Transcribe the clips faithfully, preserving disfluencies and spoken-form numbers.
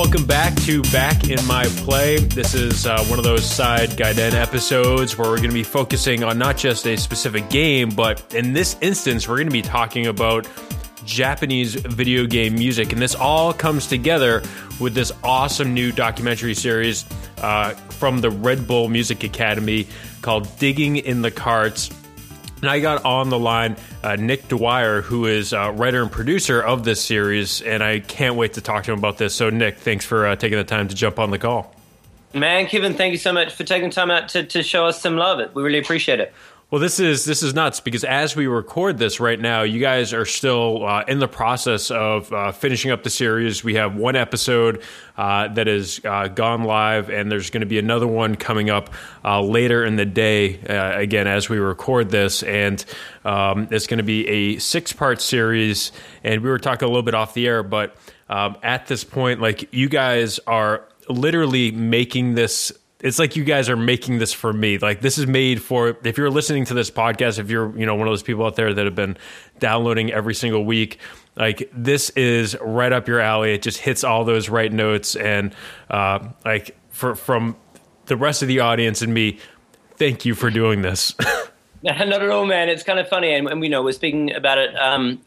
welcome back to Back in My Play. This is uh, one of those side Gaiden episodes where we're going to be focusing on not just a specific game, but in this instance, we're going to be talking about Japanese video game music. And this all comes together with this awesome new documentary series uh, from the Red Bull Music Academy called Digging in the Carts. And I got on the line uh, Nick Dwyer, who is uh, writer and producer of this series, and I can't wait to talk to him about this. So, Nick, thanks for uh, taking the time to jump on the call. Man, Kevin, thank you so much for taking time out to, to show us some love. We really appreciate it. Well, this is this is nuts because as we record this right now, you guys are still uh, in the process of uh, finishing up the series. We have one episode uh, that is uh, gone live, and there's going to be another one coming up uh, later in the day, uh, again, as we record this. And um, it's going to be a six-part series, and we were talking a little bit off the air, but um, at this point, like, you guys are literally making this. It's like you guys are making this for me. Like, this is made for, if you're listening to this podcast, if you're, you know, one of those people out there that have been downloading every single week, like, this is right up your alley. It just hits all those right notes. And uh, like, for from the rest of the audience and me, thank you for doing this. Not at all, man. It's kind of funny. And, and we know we're speaking about it um,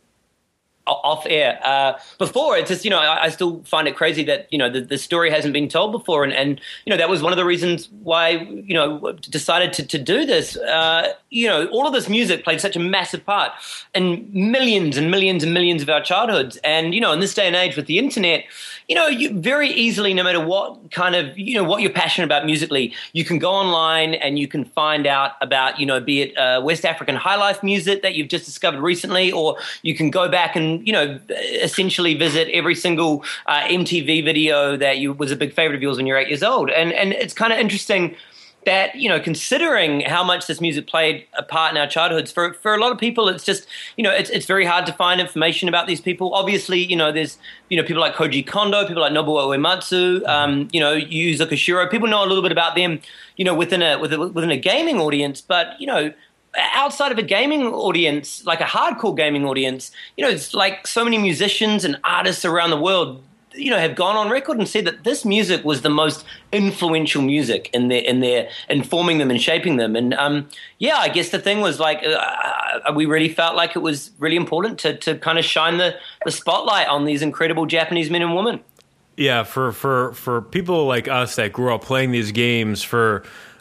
off air. Uh, before, it's just, you know, I, I still find it crazy that, you know, the, the story hasn't been told before. And, and, you know, that was one of the reasons why, you know, decided to, to do this. Uh, you know, all of this music played such a massive part in millions and millions and millions of our childhoods. And, you know, in this day and age with the internet, you know, you very easily, no matter what kind of, you know, what you're passionate about musically, you can go online and you can find out about, you know, be it uh, West African high life music that you've just discovered recently, or you can go back and, you know, essentially visit every single uh, M T V video that you was a big favorite of yours when you're eight years old. And and it's kind of interesting that, you know, considering how much this music played a part in our childhoods, for for a lot of people, it's just, you know, it's it's very hard to find information about these people. Obviously, you know, there's, you know, people like Koji Kondo, people like Nobuo Uematsu, um, you know, Yu Koshiro. People know a little bit about them, you know, within a within a, within a gaming audience, but, you know, outside of a gaming audience, like a hardcore gaming audience, you know, it's like so many musicians and artists around the world, you know, have gone on record and said that this music was the most influential music in their, in their informing them and shaping them. And um, yeah, I guess the thing was like, uh, we really felt like it was really important to to kind of shine the, the spotlight on these incredible Japanese men and women. Yeah, for for for people like us that grew up playing these games, for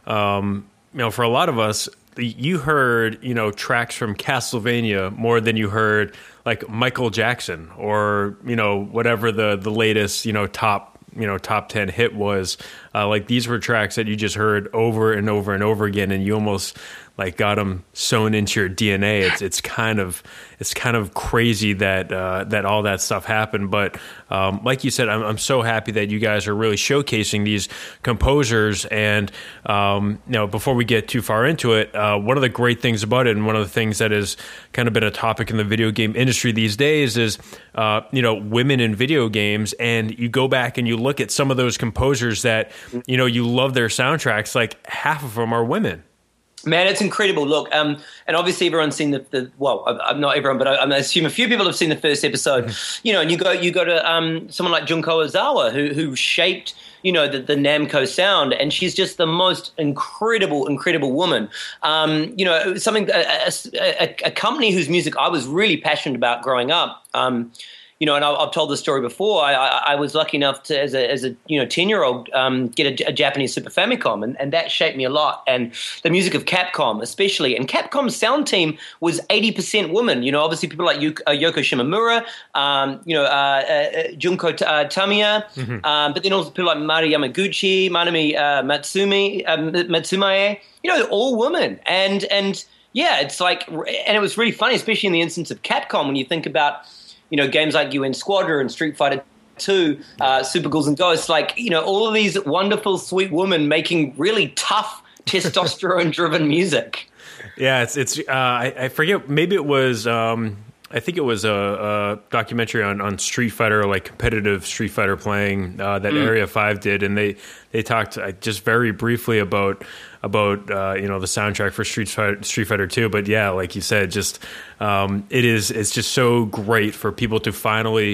um, you know, for a lot of us, you heard, you know, tracks from Castlevania more than you heard like Michael Jackson or, you know, whatever the, the latest, you know, top, you know, top ten hit was. Uh, like, these were tracks that you just heard over and over and over again, and you almost like got them sewn into your D N A. It's it's kind of it's kind of crazy that uh, that all that stuff happened. But um, like you said, I'm, I'm so happy that you guys are really showcasing these composers. And um, you know, before we get too far into it, uh, one of the great things about it, and one of the things that has kind of been a topic in the video game industry these days, is uh, you know, women in video games. And you go back and you look at some of those composers that, you know, you love their soundtracks. Like, half of them are women. Man, it's incredible. Look, um, and obviously everyone's seen the, the well, I'm not everyone, but I, I assume a few people have seen the first episode. Mm-hmm. You know, and you go you go to um, someone like Junko Ozawa, who who shaped, you know, the, the Namco sound, and she's just the most incredible, incredible woman. Um, you know, something a, a, a company whose music I was really passionate about growing up. Um, You know, and I've told the story before. I, I, I was lucky enough to, as a, as a you know, ten-year-old, um, get a, a Japanese Super Famicom, and, and that shaped me a lot. And the music of Capcom, especially, and Capcom's sound team was eighty percent women. You know, obviously people like Yoko, uh, Yoko Shimomura, um, you know, uh, uh, Junko uh, Tamiya, mm-hmm. um, but then also people like Mari Yamaguchi, Manami uh, Matsumi, uh, Matsumae. You know, they're all women, and and yeah, it's like, and it was really funny, especially in the instance of Capcom, when you think about, you know, games like U N Squadron and Street Fighter two, uh, Super Ghouls and Ghosts, like, you know, all of these wonderful, sweet women making really tough, testosterone-driven music. Yeah, it's, it's uh, I, I forget, maybe it was, um, I think it was a, a documentary on, on Street Fighter, like competitive Street Fighter playing uh, that mm. Area five did, and they, they talked uh, just very briefly about about uh, you know, the soundtrack for Street Fighter, Street Fighter two. But yeah, like you said, just um, it is it's just so great for people to finally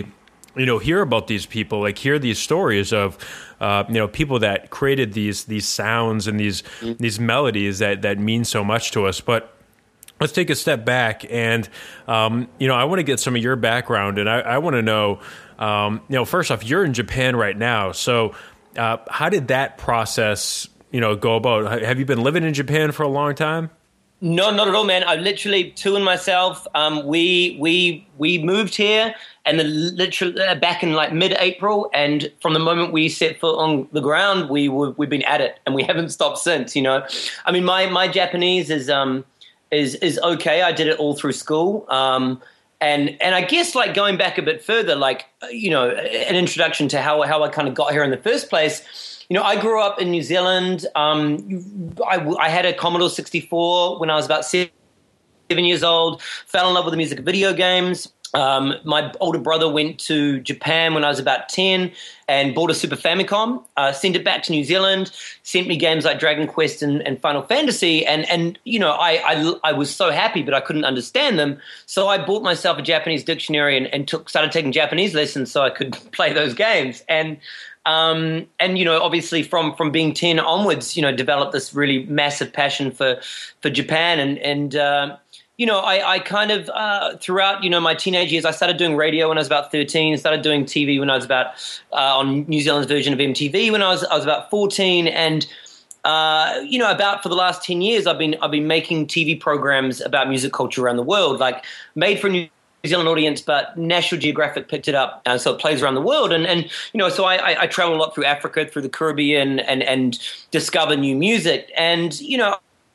you know, hear about these people, like hear these stories of, uh, you know, people that created these these sounds and these mm-hmm. these melodies that that mean so much to us. But let's take a step back, and um, you know, I want to get some of your background, and I, I want to know, um, you know, first off, you're in Japan right now, so uh, how did that process, you know, go about? Have you been living in Japan for a long time? No, not at all, man. I literally, two and myself, um, we we we moved here, and then literally uh, back in like mid-April, and from the moment we set foot on the ground, we were, we've been at it, and we haven't stopped since. You know, I mean, my my Japanese is um is is okay. I did it all through school, um, and and I guess like going back a bit further, like you know, an introduction to how how I kind of got here in the first place. You know, I grew up in New Zealand. Um, I, I had a Commodore sixty-four when I was about seven years old, fell in love with the music of video games. Um, my older brother went to Japan when I was about ten and bought a Super Famicom, uh, sent it back to New Zealand, sent me games like Dragon Quest and, and Final Fantasy. And, and you know, I, I, I was so happy, but I couldn't understand them. So I bought myself a Japanese dictionary and, and took, started taking Japanese lessons so I could play those games. And Um, and, you know, obviously from, from being ten onwards, you know, developed this really massive passion for, for Japan. And, and uh, you know, I, I kind of, uh, throughout, you know, my teenage years, I started doing radio when I was about thirteen, started doing T V when I was about, uh, on New Zealand's version of M T V when I was, I was about fourteen. And, uh, you know, about for the last ten years, I've been, I've been making T V programs about music culture around the world, like made for New New Zealand audience, but National Geographic picked it up, and so it plays around the world. And, and you know, so I, I, I travel a lot through Africa, through the Caribbean, and, and discover new music. And, you know,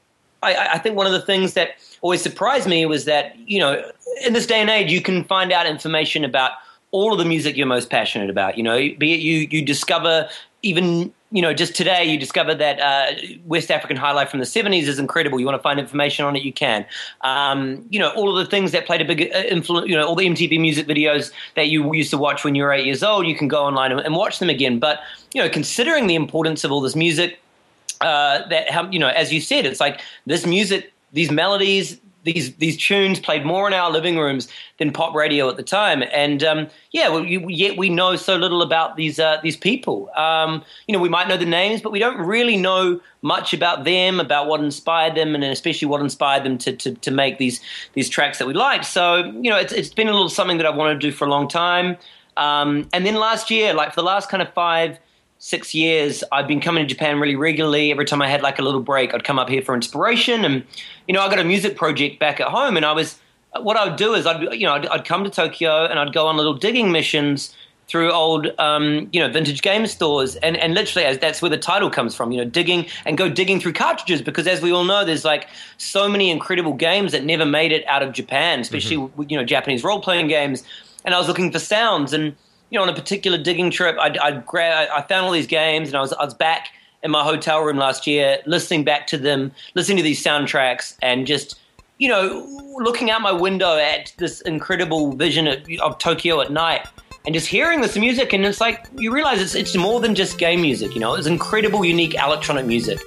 I, I think one of the things that always surprised me was that, you know, in this day and age, you can find out information about all of the music you're most passionate about. You know, be it you, you discover even, you know, just today you discover that uh, West African highlife from the seventies is incredible. You want to find information on it, you can. Um, you know, all of the things that played a big influence, you know, all the M T V music videos that you used to watch when you were eight years old, you can go online and, and watch them again. But, you know, considering the importance of all this music, uh, that, you know, as you said, it's like this music, these melodies, these these tunes played more in our living rooms than pop radio at the time. And um, yeah, well, you, yet we know so little about these uh, these people. Um, you know, we might know the names, but we don't really know much about them, about what inspired them, and especially what inspired them to to, to make these these tracks that we like. So you know, it's it's been a little something that I've wanted to do for a long time. Um, and then last year, like for the last kind of five. Six years, I've been coming to Japan really regularly. Every time I had like a little break, I'd come up here for inspiration. And, you know, I got a music project back at home, and I was, what I would do is I'd, you know, I'd, I'd come to Tokyo and I'd go on little digging missions through old, um, you know, vintage game stores. And, and literally as that's where the title comes from, you know, digging and go digging through cartridges, because as we all know, there's like so many incredible games that never made it out of Japan, especially, mm-hmm. you know, Japanese role-playing games. And I was looking for sounds, and, you know, on a particular digging trip, I'd, I'd grab, I found all these games, and I was I was back in my hotel room last year, listening back to them, listening to these soundtracks, and just, you know, looking out my window at this incredible vision of, of Tokyo at night, and just hearing this music, and it's like you realize it's it's more than just game music. You know, it's incredible, unique electronic music.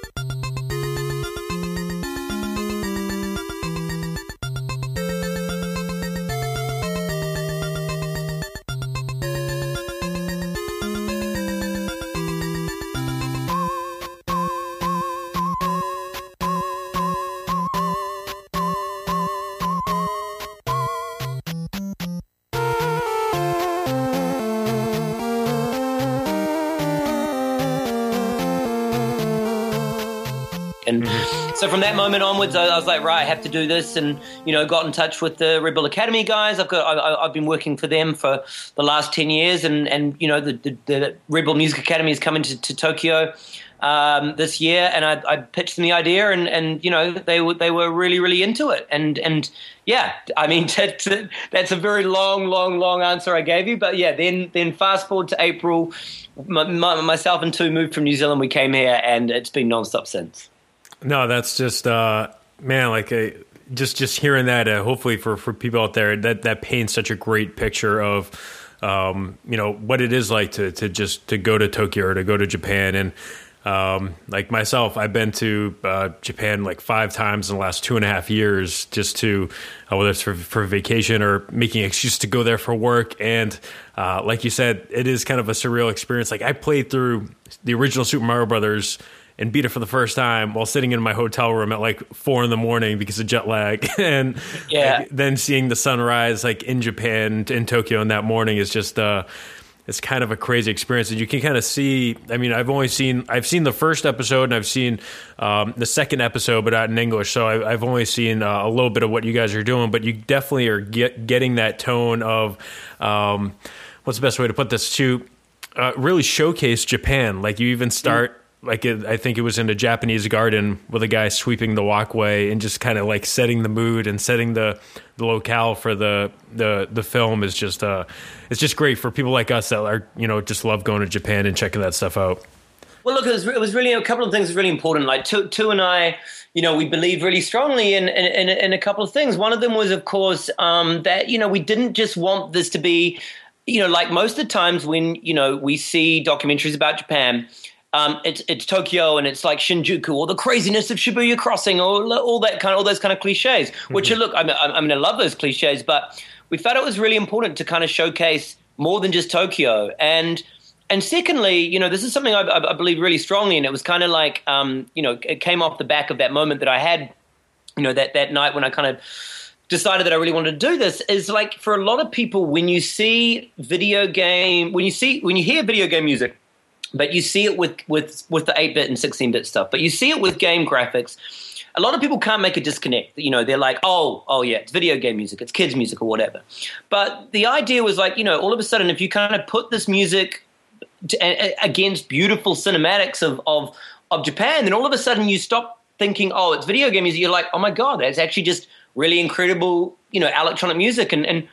And so from that moment onwards, I, I was like, right, I have to do this, and, you know, got in touch with the Red Bull Academy guys. I've got, I, I've been working for them for the last ten years, and, and you know, the, the, the Red Bull Music Academy is coming to, to Tokyo um, this year, and I, I pitched them the idea, and, and you know, they were they were really really into it, and and yeah, I mean, that's a, that's a very long, long, long answer I gave you, but yeah, then then fast forward to April, my, my, myself and two moved from New Zealand. We came here, and it's been nonstop since. No, that's just, uh, man, like a, just just hearing that, uh, hopefully for, for people out there, that, that paints such a great picture of, um, you know, what it is like to, to just to go to Tokyo or to go to Japan. And Um, like myself, I've been to uh, Japan like five times in the last two and a half years, just to uh, whether it's for, for vacation or making an excuse to go there for work. And uh, like you said, it is kind of a surreal experience. Like I played through the original Super Mario Brothers and beat it for the first time while sitting in my hotel room at like four in the morning because of jet lag. and yeah. like, then seeing the sunrise like in Japan, in Tokyo in that morning is just uh, it's kind of a crazy experience. And you can kind of see, I mean, I've only seen, I've seen the first episode and I've seen um, the second episode, but not in English. So I, I've only seen uh, a little bit of what you guys are doing, but you definitely are get, getting that tone of, um, what's the best way to put this, to uh, really showcase Japan. Like you even start, mm. like it, I think it was in a Japanese garden with a guy sweeping the walkway and just kind of like setting the mood and setting the, the locale for the, the, the film is just, uh, it's just great for people like us that are, you know, just love going to Japan and checking that stuff out. Well, look, it was, it was really a couple of things really important. Like Tu, Tu and I, you know, we believe really strongly in, in, in, in a couple of things. One of them was, of course, um, that, you know, we didn't just want this to be, you know, like most of the times when, you know, we see documentaries about Japan, Um, it's it's Tokyo and it's like Shinjuku or the craziness of Shibuya Crossing or all that kind of all those kind of cliches. Which mm-hmm. are, look, I mean, I mean, I love those cliches, but we felt it was really important to kind of showcase more than just Tokyo. And and secondly, you know, this is something I, I believe really strongly in. It was kind of like, um, you know, it came off the back of that moment that I had, you know, that that night when I kind of decided that I really wanted to do this. Is like for a lot of people, when you see video game, when you see when you hear video game music. But you see it with, with, with the eight-bit and sixteen-bit stuff. But you see it with game graphics. A lot of people can't make a disconnect. You know, they're like, oh, oh yeah, it's video game music, it's kids' music or whatever. But the idea was like, you know, all of a sudden, if you kind of put this music to, uh, against beautiful cinematics of, of of Japan, then all of a sudden you stop thinking, oh, it's video game music. You're like, oh my God, that's actually just really incredible, you know, electronic music. And and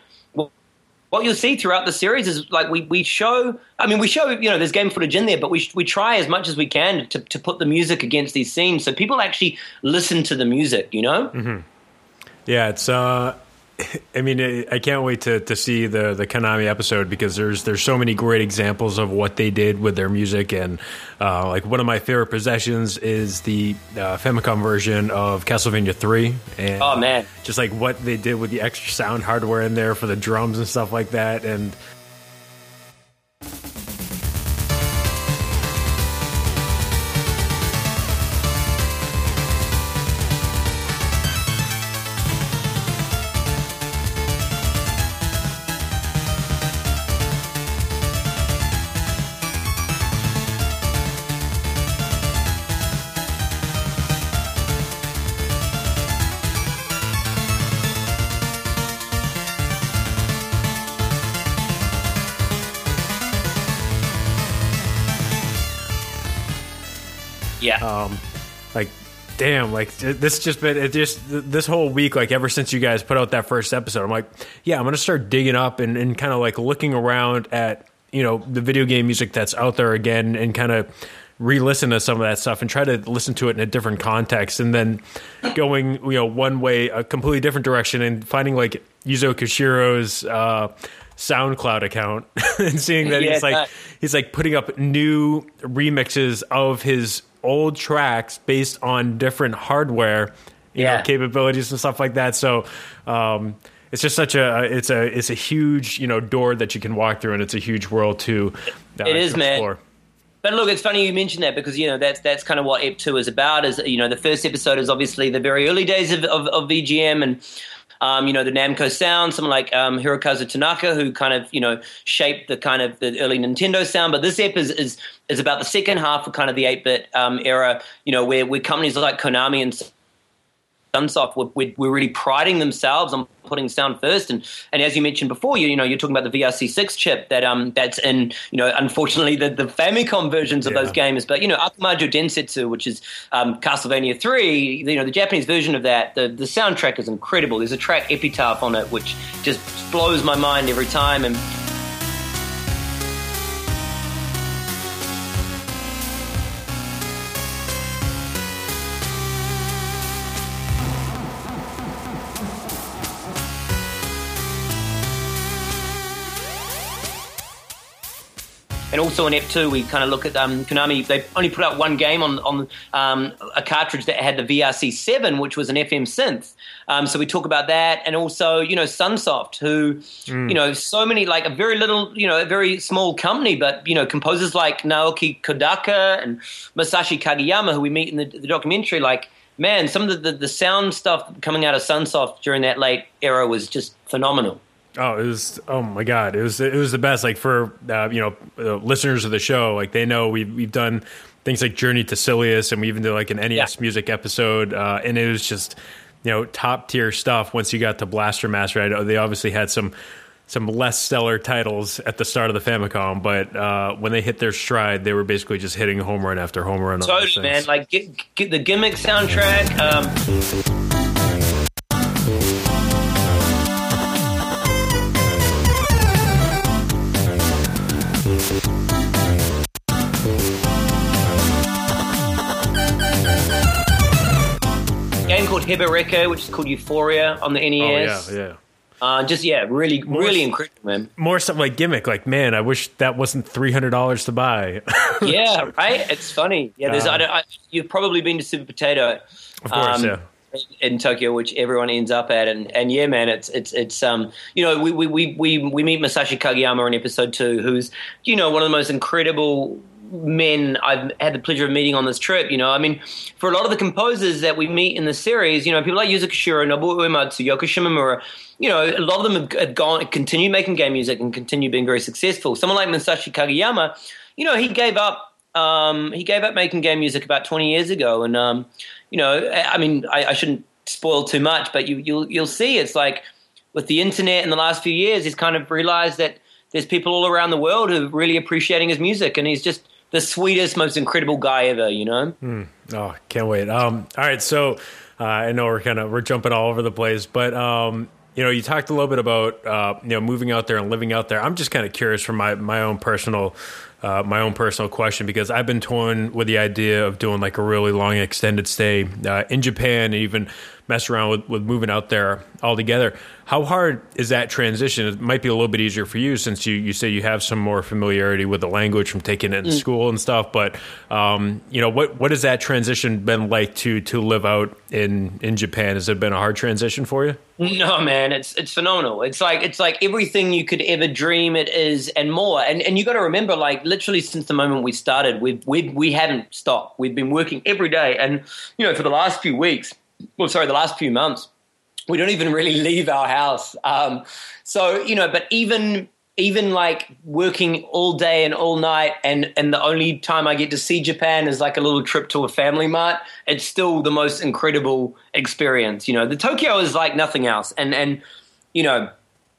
what you'll see throughout the series is like we, we show, I mean, we show, you know, there's game footage in there, but we we try as much as we can to, to put the music against these scenes so people actually listen to the music, you know? Mm-hmm. Yeah, it's, uh, I mean, I can't wait to, to see the, the Konami episode because there's there's so many great examples of what they did with their music. And uh, like one of my favorite possessions is the uh, Famicom version of Castlevania three. And oh, man. Just like what they did with the extra sound hardware in there for the drums and stuff like that. And Yeah. Um, like, damn, like this just been, it just, this whole week, like ever since you guys put out that first episode, I'm like, yeah, I'm going to start digging up and, and kind of like looking around at, you know, the video game music that's out there again and kind of re-listen to some of that stuff and try to listen to it in a different context and then going, you know, one way, a completely different direction and finding like Yuzo Koshiro's, uh, SoundCloud account and seeing that yeah, he's like, uh, he's like putting up new remixes of his old tracks based on different hardware, you yeah. know, capabilities and stuff like that. So, um, it's just such a, it's a, it's a huge, you know, door that you can walk through and it's a huge world to, uh, it is, to man. explore. But look, it's funny you mentioned that because, you know, that's that's kind of what E P two is about is, you know, the first episode is obviously the very early days of, of, of V G M and, Um, you know, the Namco sound, someone like um, Hirokazu Tanaka, who kind of, you know, shaped the kind of the early Nintendo sound. But this ep is is, is about the second half of kind of the eight-bit um, era, you know, where, where companies like Konami and Sunsoft were, were, were really priding themselves on putting sound first. And and as you mentioned before, you, you know, you're talking about the V R C six chip that um that's in, you know, unfortunately the, the Famicom versions of yeah. those games. But, you know, Akumajo Densetsu, which is um, Castlevania three, you know, the Japanese version of that, the, the soundtrack is incredible. There's a track Epitaph on it, which just blows my mind every time. And and also in F two we kind of look at um, Konami. They only put out one game on on um, a cartridge that had the V R C seven, which was an F M synth. Um, so we talk about that, and also you know Sunsoft, who mm. you know so many like a very little you know a very small company, but you know composers like Naoki Kodaka and Masashi Kageyama, who we meet in the, the documentary, like. Man, some of the, the, the sound stuff coming out of Sunsoft during that late era was just phenomenal. Oh, it was! Oh my God, it was it was the best. Like for uh, you know uh, listeners of the show, like they know we've we've done things like Journey to Silius, and we even did like an N E S yeah. music episode, uh, and it was just you know top tier stuff. Once you got to Blaster Master, I know they obviously had some. some less stellar titles at the start of the Famicom, but uh, when they hit their stride, they were basically just hitting home run after home run. Totally, man. Like get, get the Gimmick soundtrack. Um... A game called Hebereke, which is called Euphoria on the N E S. Oh, yeah, yeah. Uh, just, yeah, really, more, really incredible, man. More stuff like Gimmick. Like, man, I wish that wasn't three hundred dollars to buy. Yeah, right? It's funny. Yeah, there's. Uh, I don't, I, you've probably been to Super Potato. Of course, um, yeah. In Tokyo, which everyone ends up at, and, and yeah, man, it's it's it's um you know we we we we, we meet Masashi Kageyama in episode two, who's you know one of the most incredible men I've had the pleasure of meeting on this trip. You know, I mean, for a lot of the composers that we meet in the series, you know, people like Yuzo Koshiro, Nobuo Uematsu, Yoko Shimomura, you know, a lot of them have gone, continue making game music and continue being very successful. Someone like Masashi Kageyama, you know, he gave up. Um, he gave up making game music about twenty years ago, and um, you know, I mean, I, I shouldn't spoil too much, but you, you'll you'll see it's like with the internet in the last few years, he's kind of realized that there's people all around the world who are really appreciating his music, and he's just the sweetest, most incredible guy ever, you know? Mm. Oh, can't wait. Um, all right, so uh, I know we're kind of we're jumping all over the place, but um, you know, you talked a little bit about uh, you know moving out there and living out there. I'm just kind of curious from my my own personal uh, my own personal question, because I've been torn with the idea of doing like a really long extended stay uh, in Japan, and even mess around with, with moving out there altogether. How hard is that transition? It might be a little bit easier for you since you, you say you have some more familiarity with the language from taking it in mm. school and stuff. But, um, you know, what what has that transition been like to to live out in, in Japan? Has it been a hard transition for you? No, man, it's it's phenomenal. It's like it's like everything you could ever dream it is and more. And and you got to remember, like literally since the moment we started, we we we haven't stopped. We've been working every day, and you know, for the last few weeks. Well, sorry, the last few months, we don't even really leave our house. Um, so, you know, but even even like working all day and all night, and, and the only time I get to see Japan is like a little trip to a Family Mart, it's still the most incredible experience. You know, the Tokyo is like nothing else. And, and you know,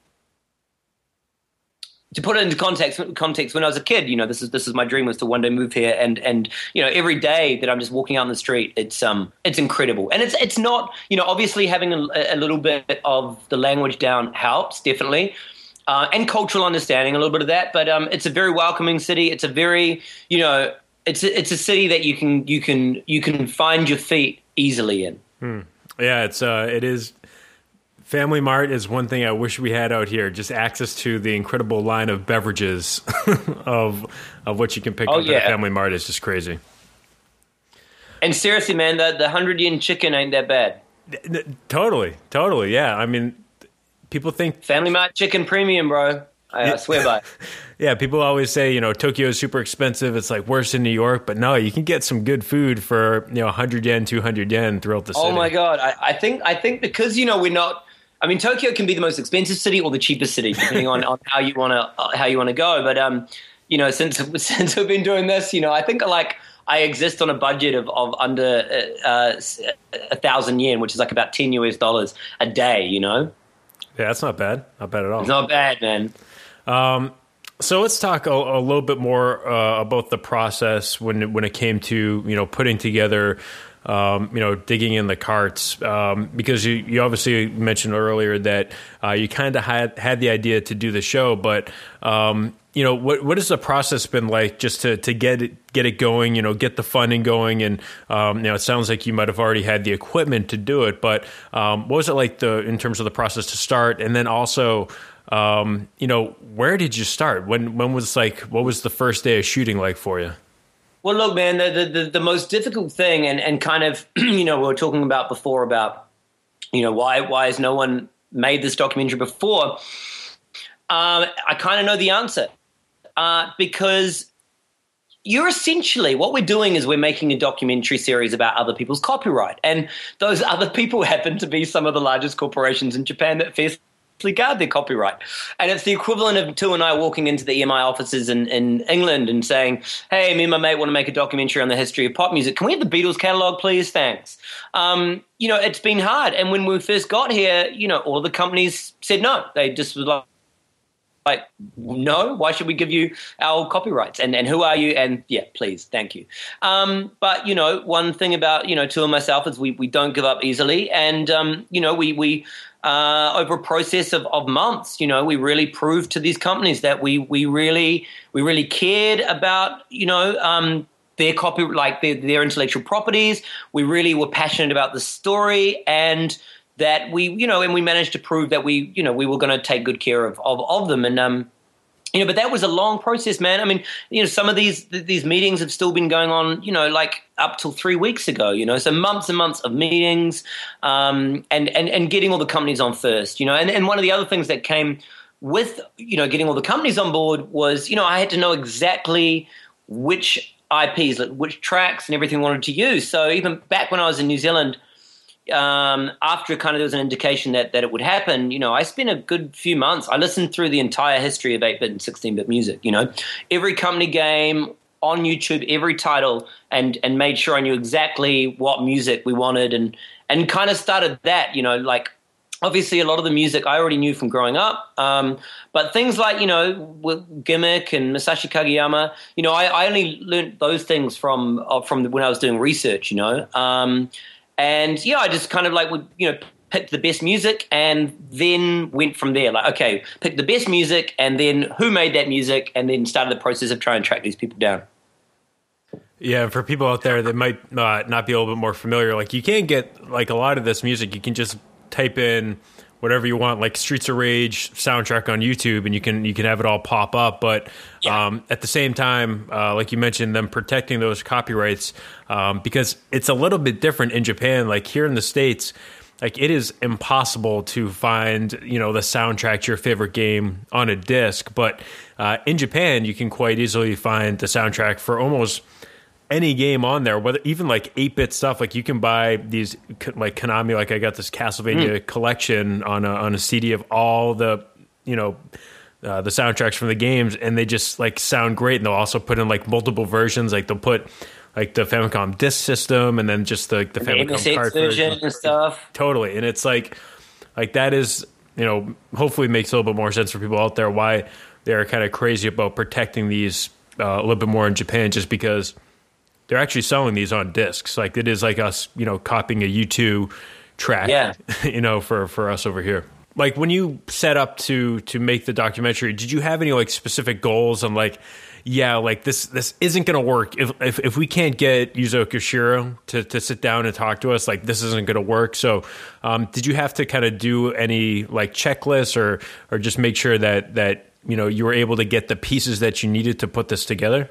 to put it into context, context, when I was a kid, you know, this is this is my dream, was to one day move here, and and you know, every day that I'm just walking out on the street, it's um it's incredible, and it's it's not, you know, obviously having a, a little bit of the language down helps definitely, uh, and cultural understanding a little bit of that, but um it's a very welcoming city. It's a very, you know, it's a, it's a city that you can you can you can find your feet easily in. Hmm. Yeah, it's uh it is. Family Mart is one thing I wish we had out here. Just access to the incredible line of beverages of of what you can pick oh, up yeah. at Family Mart is just crazy. And seriously, man, the the hundred yen chicken ain't that bad. Totally, totally, yeah. I mean, people think Family Mart chicken premium, bro. I, yeah. I swear by it. Yeah, people always say, you know, Tokyo is super expensive. It's like worse than New York, but no, you can get some good food for, you know, one hundred yen, two hundred yen throughout the city. Oh my god, I, I think I think because, you know, we're not. I mean, Tokyo can be the most expensive city or the cheapest city, depending on, on how you want to how you want to go. But um, you know, since since we've been doing this, you know, I think like I exist on a budget of of under uh, a thousand yen, which is like about ten U S dollars a day. You know. Yeah, that's not bad. Not bad at all. It's not bad, man. Um, so let's talk a, a little bit more uh, about the process when when it came to, you know, putting together. Um, you know, digging in the carts, um, because you, you obviously mentioned earlier that uh, you kind of had had the idea to do the show, but um, you know, what what has the process been like just to to get it get it going? You know, get the funding going, and um, you know, it sounds like you might have already had the equipment to do it, but um, what was it like the in terms of the process to start, and then also. Um, you know, where did you start? When when was like what was the first day of shooting like for you? Well, look, man, the the, the most difficult thing, and, and kind of, you know, we were talking about before about, you know, why why has no one made this documentary before? Um, I kind of know the answer uh, because you're essentially, what we're doing is we're making a documentary series about other people's copyright. And those other people happen to be some of the largest corporations in Japan that fiercely guard their copyright. And it's the equivalent of Tu and I walking into the E M I offices in, in England and saying, hey, me and my mate want to make a documentary on the history of pop music. Can we have the Beatles catalog, please? Thanks. Um, you know, it's been hard. And when we first got here, you know, all the companies said no. They just was like, Like, no, why should we give you our copyrights? And and who are you? And yeah, please, thank you. Um, but, you know, one thing about, you know, Tu and myself is we, we don't give up easily. And, um, you know, we, we uh, over a process of, of months, you know, we really proved to these companies that we we really we really cared about, you know, um, their copy, like their, their intellectual properties. We really were passionate about the story, and that we, you know, and we managed to prove that we, you know, we were going to take good care of, of, of them. And, um, you know, but that was a long process, man. I mean, you know, some of these, these meetings have still been going on, you know, like up till three weeks ago, you know, so months and months of meetings, um, and, and, and getting all the companies on first, you know, and, and one of the other things that came with, you know, getting all the companies on board was, you know, I had to know exactly which I Ps, like which tracks and everything I wanted to use. So even back when I was in New Zealand, Um, after kind of there was an indication that, that it would happen, you know, I spent a good few months. I listened through the entire history of eight-bit and sixteen-bit music, you know, every company game on YouTube, every title, and and made sure I knew exactly what music we wanted, and and kind of started that, you know, like obviously a lot of the music I already knew from growing up, um, but things like, you know, Gimmick and Masashi Kageyama, you know, I, I only learned those things from uh, from when I was doing research, you know, um, And, yeah, I just kind of like would, you know, pick the best music and then went from there. Like, okay, pick the best music and then who made that music, and then started the process of trying to track these people down. Yeah, for people out there that might uh, not be a little bit more familiar, like you can't get like a lot of this music. You can just type in whatever you want, like Streets of Rage soundtrack on YouTube, and you can you can have it all pop up. But yeah. um, at the same time, uh, like you mentioned, them protecting those copyrights, um, because it's a little bit different in Japan. Like here in the States, like it is impossible to find, you know, the soundtrack to your favorite game on a disc. But uh, in Japan, you can quite easily find the soundtrack for almost any game on there, whether even like eight-bit stuff. Like you can buy these, like Konami, like I got this Castlevania mm. collection on a, on a C D of all the, you know, uh, the soundtracks from the games, and they just like sound great. And they'll also put in like multiple versions. Like they'll put like the Famicom disc system, and then just the, the Famicom card version and stuff. Totally. And it's like, like that is, you know, hopefully makes a little bit more sense for people out there why they're kind of crazy about protecting these uh, a little bit more in Japan, just because they're actually selling these on discs. Like it is like us, you know, copying a U two track, yeah. you know, for, for us over here. Like when you set up to to make the documentary, did you have any like specific goals on like, yeah, like this this isn't going to work. If, if if we can't get Yuzo Koshiro to, to sit down and talk to us, like this isn't going to work. So um, did you have to kind of do any like checklists or or just make sure that, that, you know, you were able to get the pieces that you needed to put this together?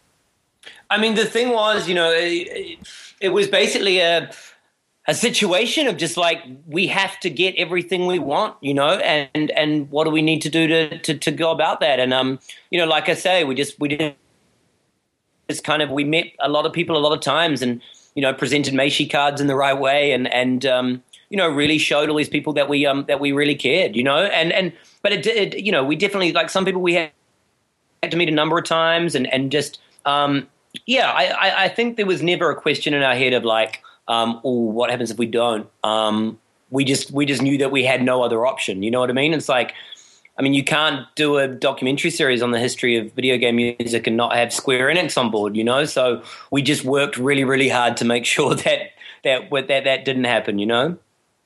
I mean, the thing was, you know, it, it was basically a a situation of just like, we have to get everything we want, you know, and and what do we need to do to to, to go about that? And um, you know, like I say, we just we did just kind of we met a lot of people a lot of times, and you know, presented Meishi cards in the right way, and and um, you know, really showed all these people that we um that we really cared, you know, and and but it did, you know, we definitely, like some people we had to meet a number of times, and and just um. Yeah, I, I think there was never a question in our head of like, um, oh, what happens if we don't? Um, we just we just knew that we had no other option. You know what I mean? It's like, I mean, you can't do a documentary series on the history of video game music and not have Square Enix on board. You know, so we just worked really, really hard to make sure that that that that didn't happen. You know.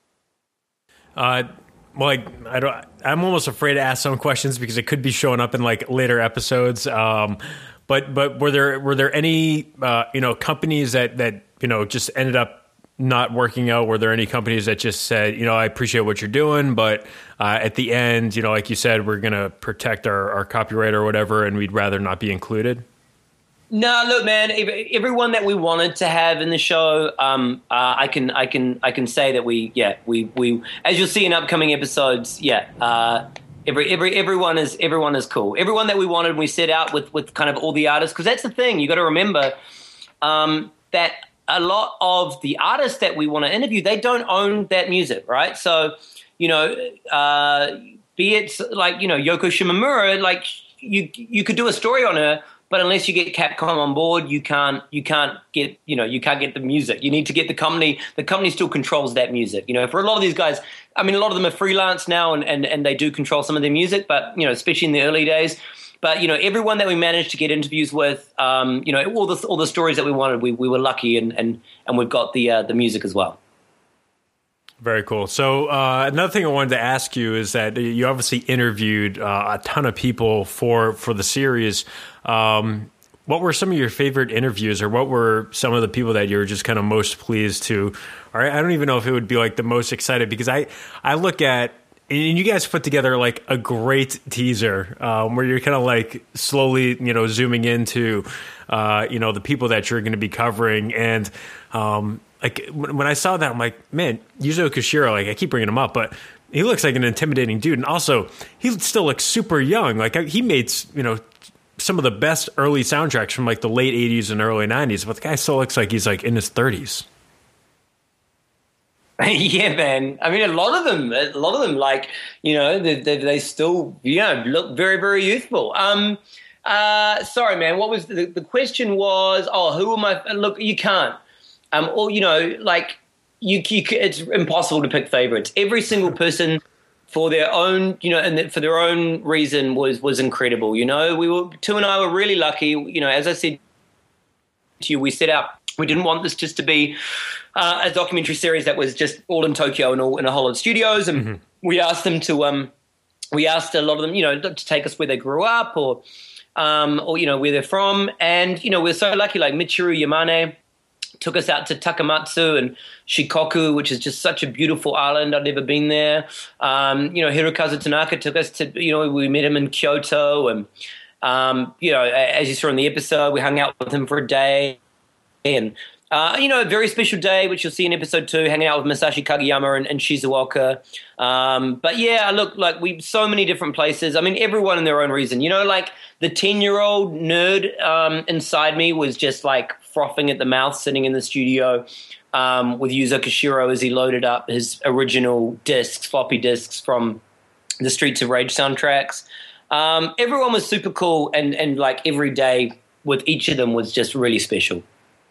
Uh, well, like I don't. I'm almost afraid to ask some questions because it could be showing up in like later episodes. Um, But but were there were there any uh, you know companies that, that you know just ended up not working out? Were there any companies that just said, you know, I appreciate what you're doing, but uh, at the end, you know, like you said, we're going to protect our, our copyright or whatever, and we'd rather not be included? No, look, man. Everyone that we wanted to have in the show, um, uh, I can, I can, I can say that we, yeah, we, we, as you'll see in upcoming episodes, yeah, uh, every, every, everyone is, everyone is cool. Everyone that we wanted, we set out with, with kind of all the artists, because that's the thing. You got to remember um, that a lot of the artists that we want to interview, they don't own that music, right? So, you know, uh, be it like, you know, Yoko Shimomura, like you, you could do a story on her. But unless you get Capcom on board, you can't you can't get you know you can't get the music. You need to get the company. The company still controls that music. You know, for a lot of these guys, I mean, a lot of them are freelance now, and and, and they do control some of their music. But you know, especially in the early days. But you know, everyone that we managed to get interviews with, um, you know, all the all the stories that we wanted, we we were lucky, and and and we've got the uh, the music as well. Very cool. So uh, another thing I wanted to ask you is that you obviously interviewed uh, a ton of people for, for the series. Um, what were some of your favorite interviews, or what were some of the people that you were just kind of most pleased to? Or I don't even know if it would be like the most excited, because I, I look at, and you guys put together like a great teaser um, where you're kind of like slowly, you know, zooming into, uh, you know, the people that you're going to be covering. And, um, like when I saw that, I'm like, man, Yuzo Koshiro, like I keep bringing him up, but he looks like an intimidating dude. And also he still looks super young. Like he made, you know, some of the best early soundtracks from like the late eighties and early nineties, but the guy still looks like he's like in his thirties. Yeah, man. I mean, a lot of them, a lot of them, like, you know, they, they, they still, you know, look very, very youthful. Um, uh, sorry, man. What was the, the question was, oh, who am I? Look, you can't. Um, or, you know, like, you, you, it's impossible to pick favorites. Every single person for their own, you know, and for their own reason was, was incredible. You know, we were, Tu and I were really lucky. You know, as I said to you, we set out, we didn't want this just to be uh, a documentary series that was just all in Tokyo and all in a whole lot of studios. And mm-hmm. we asked them to, um, we asked a lot of them, you know, to take us where they grew up or, um, or, you know, where they're from. And, you know, we're so lucky, like Michiru Yamane took us out to Takamatsu and Shikoku, which is just such a beautiful island. I'd never been there. Um, you know, Hirokazu Tanaka took us to, you know, we met him in Kyoto. And, um, you know, as you saw in the episode, we hung out with him for a day. And, uh, you know, a very special day, which you'll see in episode two, hanging out with Masashi Kageyama and, and Shizuoka. Um, but, yeah, look, like, we so many different places. I mean, everyone in their own reason. You know, like, the ten-year-old nerd um, inside me was just, like, frothing at the mouth sitting in the studio um, with Yuzo Koshiro as he loaded up his original discs, floppy discs from the Streets of Rage soundtracks. Um, everyone was super cool, and, and, like, every day with each of them was just really special.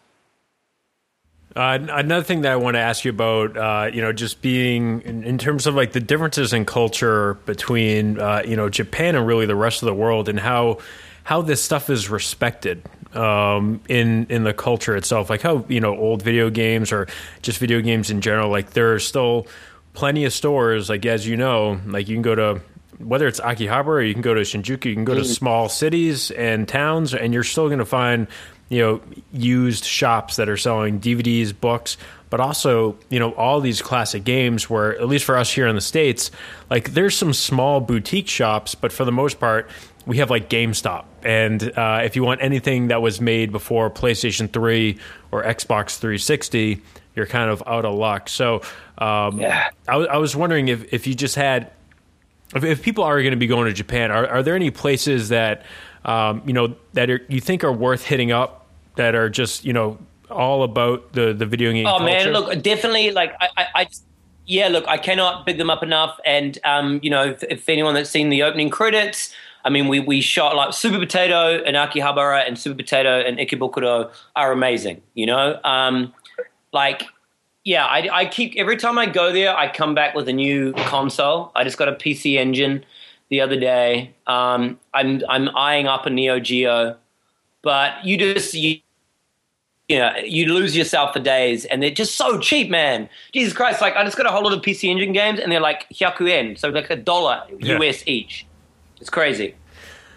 Uh, another thing that I want to ask you about, uh, you know, just being in, in terms of like the differences in culture between, uh, you know, Japan and really the rest of the world, and how how this stuff is respected um, in in the culture itself. Like how, you know, old video games or just video games in general, like there are still plenty of stores, like as you know, like you can go to, whether it's Akihabara or you can go to Shinjuku, you can go to small cities and towns, and you're still going to find, you know, used shops that are selling D V Ds, books, but also, you know, all these classic games where, at least for us here in the States, like there's some small boutique shops, but for the most part, we have like GameStop. And uh, if you want anything that was made before PlayStation three or Xbox three sixty, you're kind of out of luck. So um, yeah. I, I was wondering if, if you just had, if, if people are going to be going to Japan, are, are there any places that, um, you know, that are, you think are worth hitting up, that are just, you know, all about the, the video game oh, culture? Man, look, definitely, like, I, I, I just, yeah, look, I cannot big them up enough. And, um, you know, if, if anyone that's seen the opening credits, I mean, we, we shot, like, Super Potato and Akihabara and Super Potato and Ikebukuro are amazing, you know? Um, like, yeah, I, I keep, every time I go there, I come back with a new console. I just got a P C Engine the other day. Um, I'm, I'm eyeing up a Neo Geo. But you just, you, you know, you lose yourself for days, and they're just so cheap, man. Jesus Christ, like, I just got a whole lot of P C Engine games, and they're like hyakuen, so like a dollar yeah. U S each. It's crazy.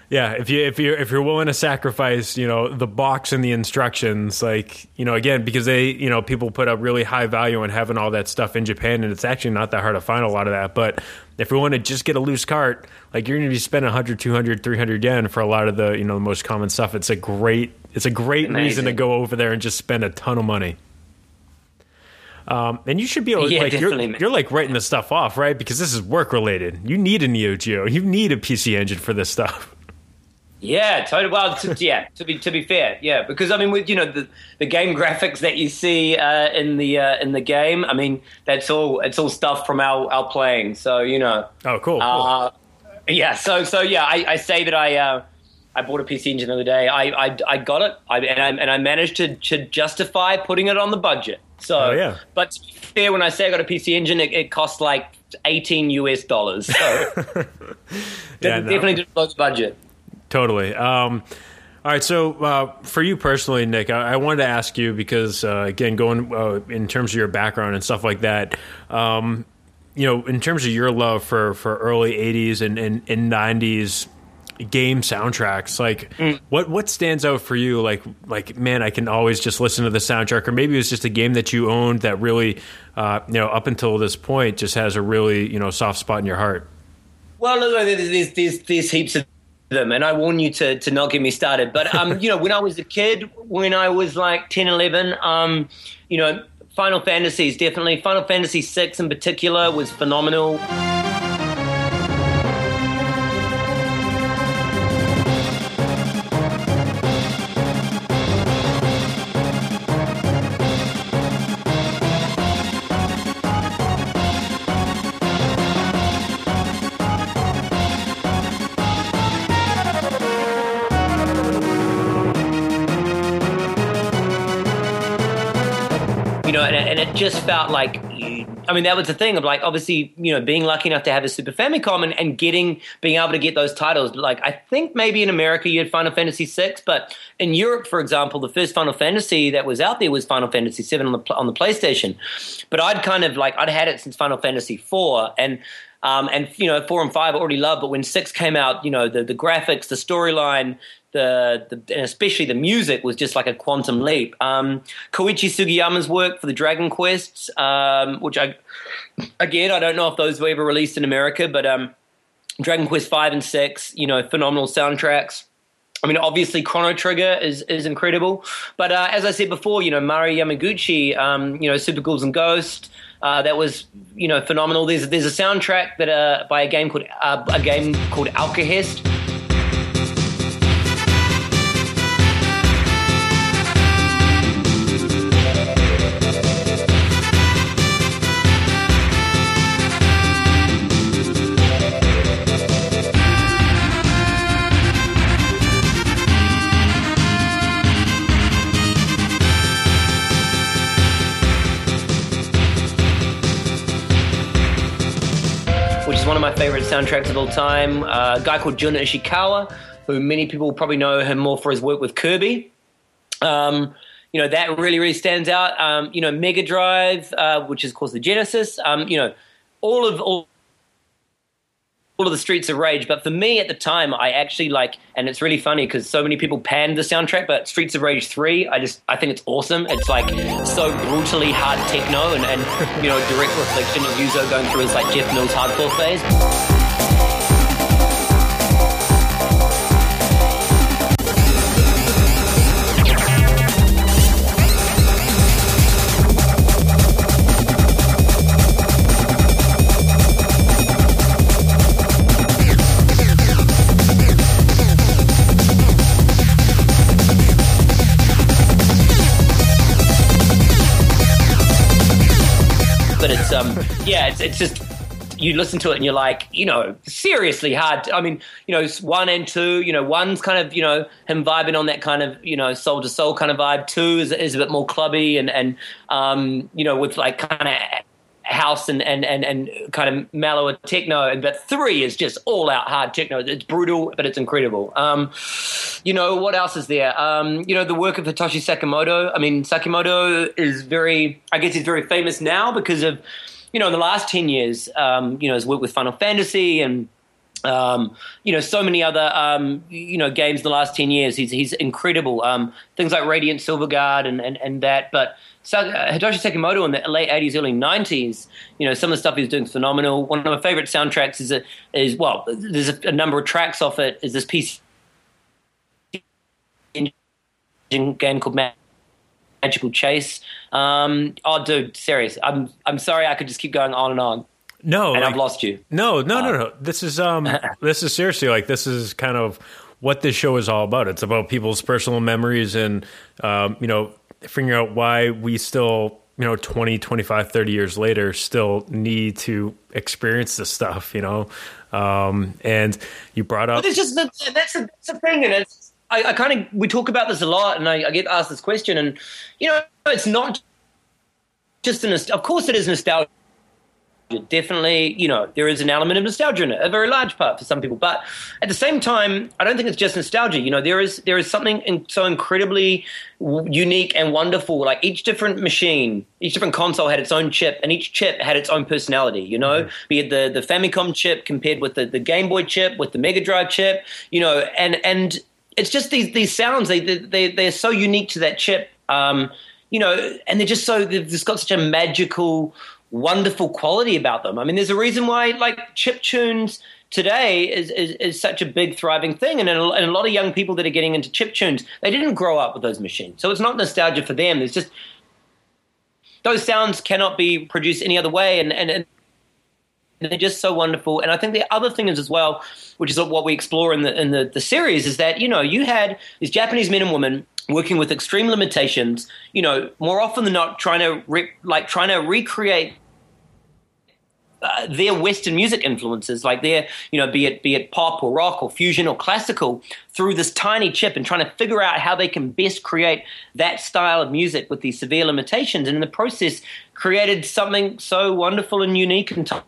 Yeah, if you if you if you're willing to sacrifice, you know, the box and the instructions, like, you know, again, because they, you know, people put a really high value on having all that stuff in Japan, and it's actually not that hard to find a lot of that. But if we want to just get a loose cart, like, you're going to be spending one hundred, two hundred, three hundred yen for a lot of the, you know, the most common stuff. It's a great it's a great Amazing. reason to go over there and just spend a ton of money. Um, and you should be able, Yeah, like, you're, definitely, man. you're like writing this stuff off, right? Because this is work related. You need a Neo Geo. You need a P C Engine for this stuff. Yeah, totally. Well, to, yeah. To be to be fair, yeah, because I mean, with you know the, the game graphics that you see uh, in the uh, in the game, I mean, that's all it's all stuff from our, our playing. So you know. Oh, cool. cool. Uh, yeah. So so yeah, I, I say that I uh, I bought a P C Engine the other day. I I, I got it, I, and I and I managed to, to justify putting it on the budget. So oh, yeah. But to be fair, when I say I got a P C Engine, it, it cost like eighteen U S dollars. So yeah, no. definitely didn't blow the budget. Totally. Um, all right. So uh, for you personally, Nick, I, I wanted to ask you because, uh, again, going uh, in terms of your background and stuff like that, um, you know, in terms of your love for, for early eighties and, and, and nineties game soundtracks, like mm. what, what stands out for you? Like, like, man, I can always just listen to the soundtrack, or maybe it was just a game that you owned that really, uh, you know, up until this point just has a really, you know, soft spot in your heart. Well, there's, there's, there's, there's heaps of them, and I warn you to to not get me started. But um, you know, when I was a kid, when I was like ten, eleven, um, you know, Final Fantasies definitely. Final Fantasy six in particular was phenomenal. You know, and, and it just felt like, I mean, that was the thing of like, obviously, you know, being lucky enough to have a Super Famicom and, and getting, being able to get those titles. Like, I think maybe in America you had Final Fantasy six, but in Europe, for example, the first Final Fantasy that was out there was Final Fantasy seven on the on the PlayStation. But I'd kind of like, I'd had it since Final Fantasy four, and um, and you know, four and five I already loved, but when six came out, you know, the the graphics, the storyline, The, the and especially the music was just like a quantum leap. Um, Koichi Sugiyama's work for the Dragon Quests, um, which I, again, I don't know if those were ever released in America, but um, Dragon Quest five and six, you know, phenomenal soundtracks. I mean, obviously Chrono Trigger is is incredible, but uh, as I said before, you know, Mari Yamaguchi, um, you know, Super Ghouls and Ghosts, uh, that was, you know, phenomenal. There's there's a soundtrack that uh, by a game called uh, a game called Alkahest. One of my favorite soundtracks of all time, uh, a guy called Jun Ishikawa, who many people probably know him more for his work with Kirby. Um, you know, that really, really stands out. Um, you know, Mega Drive, uh, which is, of course, the Genesis. Um, you know, all of all, all of the Streets of Rage. But for me at the time, I actually like, and it's really funny because so many people panned the soundtrack, but Streets of Rage three, I just, I think it's awesome. It's like so brutally hard techno and, and you know, direct reflection of Yuzo going through his like Jeff Mills hardcore phase. But it's um yeah it's it's just, you listen to it and you're like, you know, seriously hard. I mean, you know, one and two, you know, one's kind of, you know, him vibing on that kind of, you know, soul to soul kind of vibe. Two is is a bit more clubby and and um you know, with like kind of house and and and and kind of mellower techno. And but three is just all out hard techno. It's brutal, but it's incredible. Um, you know, what else is there? Um, you know, the work of Hitoshi Sakimoto. I mean, Sakimoto is very, I guess he's very famous now because of, you know, in the last ten years, um, you know, his work with Final Fantasy and Um, you know, so many other, um, you know, games in the last ten years. He's he's incredible. Um, things like Radiant Silverguard and, and, and that. But uh, Hitoshi Sekimoto in the late eighties, early nineties, you know, some of the stuff he's doing is phenomenal. One of my favorite soundtracks is, a, is well, there's a, a number of tracks off it, is this piece game called Magical Chase. Um, oh, dude, serious. I'm I'm sorry I could just keep going on and on. No, and like, I've lost you. No, no, uh, no, no. This is um, this is seriously like this is kind of what this show is all about. It's about people's personal memories and um, you know, figuring out why we still, you know, twenty, twenty-five, thirty years later still need to experience this stuff. You know, um, and you brought up. But it's just that's that's the, that's the thing, and it's I, I kind of we talk about this a lot, and I, I get asked this question, and you know, it's not just an. Of course, it is nostalgia. Definitely, you know, there is an element of nostalgia in it, a very large part for some people. But at the same time, I don't think it's just nostalgia. You know, there is there is something in, so incredibly w- unique and wonderful. Like each different machine, each different console had its own chip, and each chip had its own personality. You know, mm-hmm. be it the the Famicom chip compared with the, the Game Boy chip, with the Mega Drive chip. You know, and and it's just these these sounds. They they they're so unique to that chip. Um, you know, and they're just so they've just got such a magical, wonderful quality about them. I mean, there's a reason why like chip tunes today is, is, is such a big thriving thing. And, a, and a lot of young people that are getting into chip tunes, they didn't grow up with those machines. So it's not nostalgia for them. It's just those sounds cannot be produced any other way. And, and, and they're just so wonderful. And I think the other thing is as well, which is what we explore in the, in the, the series, is that, you know, you had these Japanese men and women working with extreme limitations, you know, more often than not trying to re- like trying to recreate Uh, their Western music influences, like their, you know, be it be it pop or rock or fusion or classical, through this tiny chip, and trying to figure out how they can best create that style of music with these severe limitations, and in the process created something so wonderful and unique and t-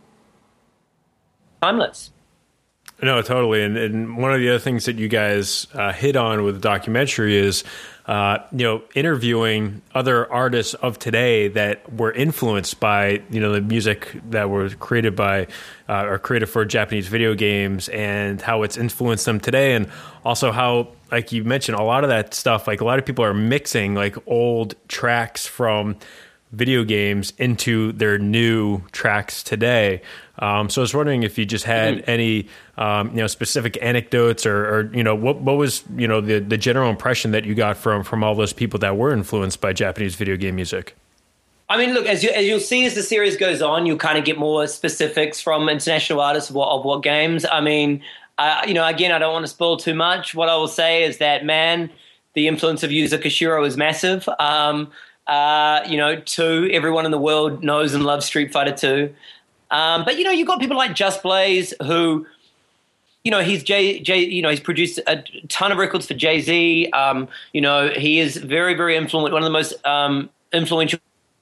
timeless. No, totally. And, and one of the other things that you guys uh, hit on with the documentary is, uh, you know, interviewing other artists of today that were influenced by, you know, the music that was created by uh, or created for Japanese video games, and how it's influenced them today. And also how, like you mentioned, a lot of that stuff, like a lot of people are mixing like old tracks from video games into their new tracks today. Um, so I was wondering if you just had mm-hmm. any, um, you know, specific anecdotes or, or, you know, what, what was, you know, the, the general impression that you got from, from all those people that were influenced by Japanese video game music? I mean, look, as, you, as you'll see as the series goes on, you'll kind of get more specifics from international artists of what, of what games. I mean, uh, you know, again, I don't want to spoil too much. What I will say is that, man, the influence of Yuzo Koshiro is massive. Um, uh, you know, two, everyone in the world knows and loves Street Fighter two. Um, but, you know, you've got people like Just Blaze who, you know, he's Jay, Jay, you know, he's produced a ton of records for Jay-Z. Um, you know, he is very, very influential, one of the most um, influential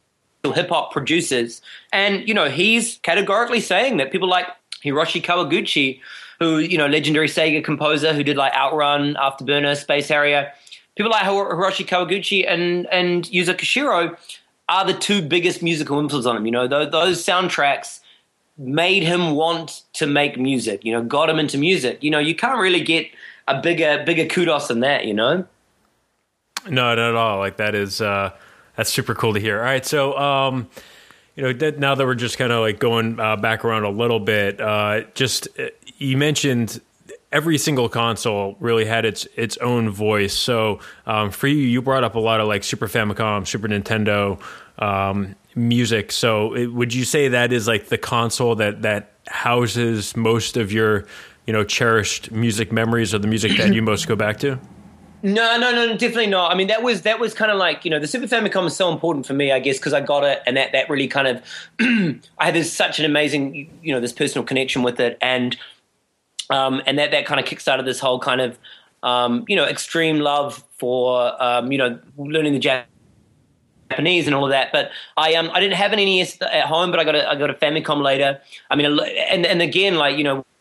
hip-hop producers. And, you know, he's categorically saying that people like Hiroshi Kawaguchi, who, you know, legendary Sega composer who did like Outrun, Afterburner, Space Harrier, people like Hiroshi Kawaguchi and, and Yuzo Koshiro are the two biggest musical influences on him. You know, those, those soundtracks made him want to make music, you know, got him into music. You know, you can't really get a bigger bigger kudos than that, you know? No, not at all. Like that is, uh, that's super cool to hear. All right. So, um, you know, that, now that we're just kind of like going uh, back around a little bit, uh, just, uh, you mentioned every single console really had its its own voice. So um, for you, you brought up a lot of like Super Famicom, Super Nintendo, um, music. So it, would you say that is like the console that that houses most of your, you know, cherished music memories, or the music that you most go back to? No, no, no, definitely not. I mean, that was that was kind of like, you know, the Super Famicom is so important for me, I guess, because I got it, and that that really kind of I had this such an amazing, you know, this personal connection with it, and um, and that that kind of kickstarted this whole kind of um, you know, extreme love for um, you know, learning the Japanese. Japanese and all of that, but I um I didn't have an N E S at home, but I got a I got a Famicom later. I mean, and and again, like, you know,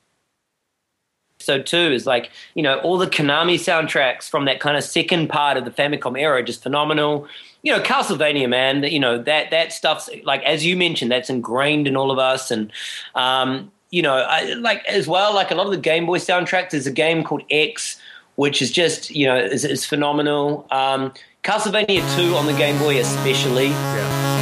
so too is like, you know, all the Konami soundtracks from that kind of second part of the Famicom era are just phenomenal. You know, Castlevania, man, you know, that that stuff's like, as you mentioned, that's ingrained in all of us, and um you know, I, like as well, like a lot of the Game Boy soundtracks, there's a game called X, which is just, you know, is, is phenomenal. Um, Castlevania two on the Game Boy especially. Yeah.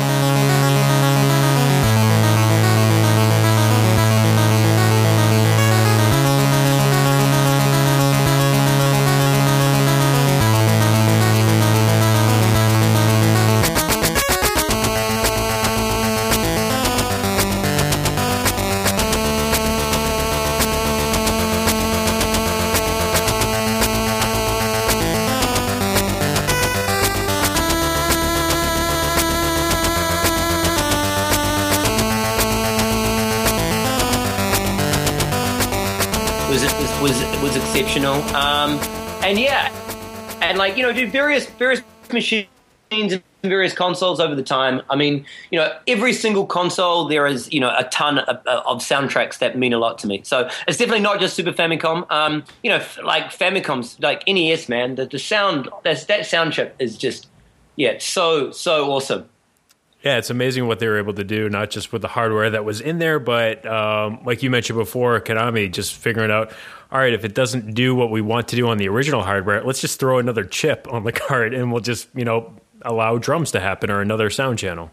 was was was, was exceptional. Um, and yeah, and like you know, do various various machines and various consoles over the time. I mean, you know, every single console there is you know a ton of, of soundtracks that mean a lot to me. So it's definitely not just Super Famicom. Um, you know, like Famicom's like N E S, man. The, the sound that's that sound chip is just yeah, so so awesome. Yeah, it's amazing what they were able to do, not just with the hardware that was in there, but um, like you mentioned before, Konami just figuring out, all right, if it doesn't do what we want to do on the original hardware, let's just throw another chip on the card and we'll just, you know, allow drums to happen or another sound channel.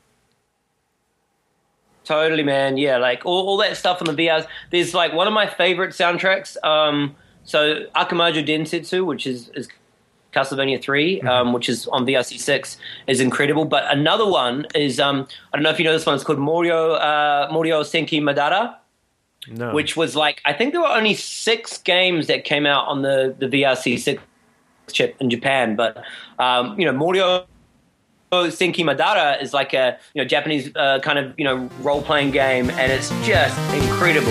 Totally, man. Yeah, like all, all that stuff on the V Rs. There's like one of my favorite soundtracks. Um, so Akumajo Densetsu, which is, is Castlevania three, mm-hmm. um, which is on V R C six, is incredible. But another one is, um, I don't know if you know this one, it's called Morio, uh, Morio Senki Madara, no. which was like, I think there were only six games that came out on the, the V R C six chip in Japan. But, um, you know, Morio Senki Madara is like a you know Japanese uh, kind of, you know, role-playing game, and it's just incredible.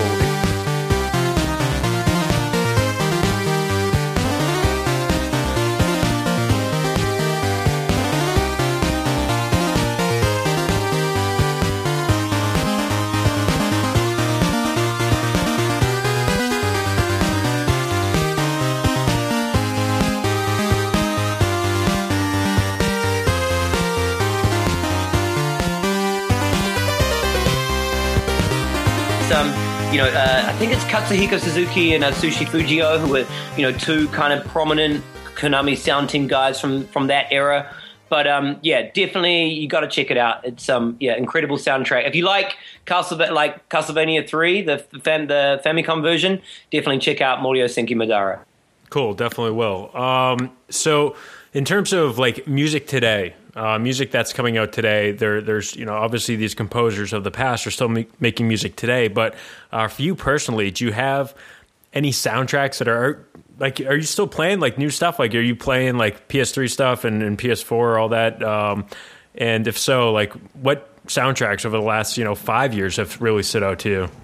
Um, you know, uh, I think it's Katsuhiko Suzuki and Atsushi Fujio, who were, you know, two kind of prominent Konami sound team guys from, from that era. But um, yeah, definitely you got to check it out. It's um, yeah, incredible soundtrack. If you like Castlevania, like Castlevania three, the fam- the Famicom version, definitely check out Morio Senki Madara. Cool, definitely will. Um, so, in terms of like music today. Uh, music that's coming out today, there, there's, you know, obviously these composers of the past are still ma- making music today. But uh, for you personally, do you have any soundtracks that are, like, are you still playing, like, new stuff? Like, are you playing, like, P S three stuff and, and P S four, all that? Um, and if so, like, what soundtracks over the last, you know, five years have really stood out to you?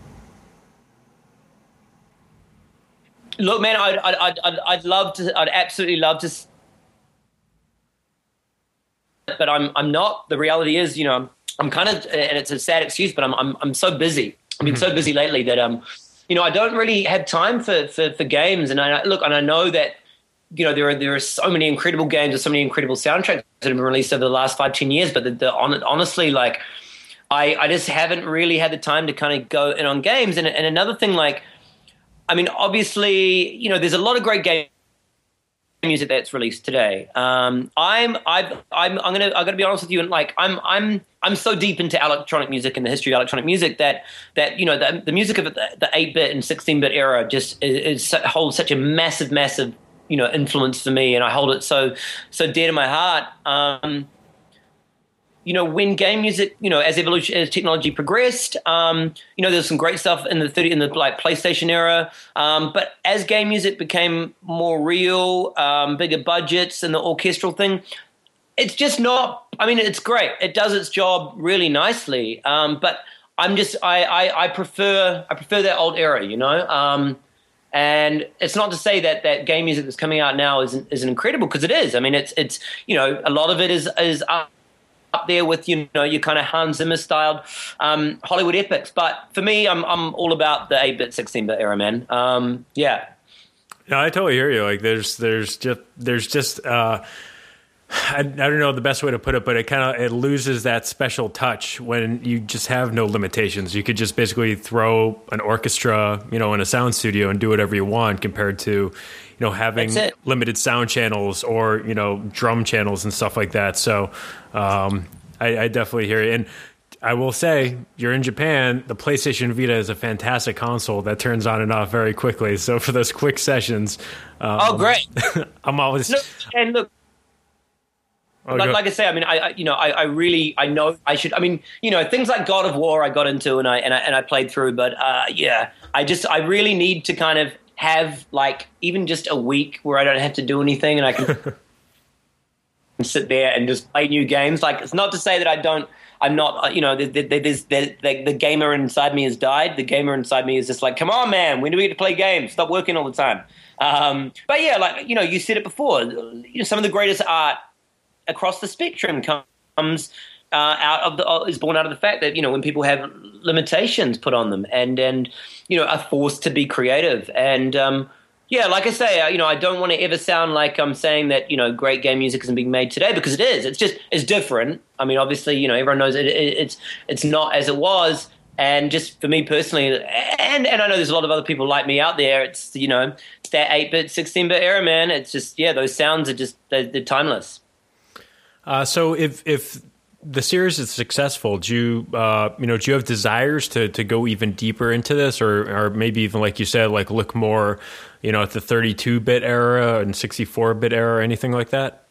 Look, man, I'd, I'd, I'd, I'd love to, I'd absolutely love to... But I'm I'm not. The reality is, you know, I'm, I'm kind of, and it's a sad excuse, but I'm I'm I'm so busy. I've been mm-hmm. so busy lately that um, you know, I don't really have time for for, for games. And I look, and I know that, you know, there are there are so many incredible games and so many incredible soundtracks that have been released over the last five ten years. But the, the honestly, like, I I just haven't really had the time to kind of go in on games. And and another thing, like, I mean, obviously, you know, there's a lot of great games. Music that's released today. Um, I'm, I've, I'm, I'm gonna, I'm gonna be honest with you, and like, I'm, I'm, I'm so deep into electronic music and the history of electronic music that, that you know, the, the music of the eight-bit and sixteen-bit era just is, is holds such a massive, massive, you know, influence for me, and I hold it so, so dear to my heart. Um, you know, when game music, you know, as evolution, as technology progressed, um, you know, there's some great stuff in the thirty in the like PlayStation era. Um, but as game music became more real, um, bigger budgets, and the orchestral thing, it's just not. I mean, it's great. It does its job really nicely. Um, but I'm just, I, I, I prefer, I prefer that old era. You know. Um, And it's not to say that, that game music that's coming out now isn't isn't incredible, because it is. I mean, it's it's you know, a lot of it is is up up there with, you know, your kind of Hans Zimmer styled um, Hollywood epics. But for me, I'm I'm all about the eight-bit, sixteen-bit era, man. Um, yeah. No, I totally hear you. Like, there's there's just there's just uh, I, I don't know the best way to put it, but it kind of it loses that special touch when you just have no limitations. You could just basically throw an orchestra, you know, in a sound studio and do whatever you want, compared to, you know, having limited sound channels or, you know, drum channels and stuff like that. So um, I, I definitely hear you. And I will say, you're in Japan, the PlayStation Vita is a fantastic console that turns on and off very quickly. So for those quick sessions, um, oh great! I'm always look, and look. Oh, like, like I say, I mean, I, I you know, I, I really, I know I should. I mean, you know, things like God of War, I got into and I and I and I played through, but uh, yeah, I just, I really need to kind of have like even just a week where I don't have to do anything and I can sit there and just play new games. Like, it's not to say that I don't. I'm not, you know, there's the, the, the gamer inside me has died. The gamer inside me is just like, come on, man, when do we get to play games? Stop working all the time. Um, but yeah, like, you know, you said it before. You know, some of the greatest art across the spectrum comes uh, out of the uh, is born out of the fact that, you know, when people have limitations put on them and and you know, are forced to be creative. And um, yeah, like I say, uh, you know, I don't want to ever sound like I'm saying that, you know, great game music isn't being made today, because it is. It's just it's different. I mean, obviously, you know, everyone knows it, it, it's it's not as it was. And just for me personally, and and I know there's a lot of other people like me out there. It's, you know, it's that eight-bit, sixteen-bit era, man. It's just, yeah, those sounds are just they're, they're timeless. Uh, so if if the series is successful, do you uh, you know do you have desires to to go even deeper into this, or or maybe even, like you said, like look more, you know, at the thirty-two bit era and sixty-four bit era, or anything like that?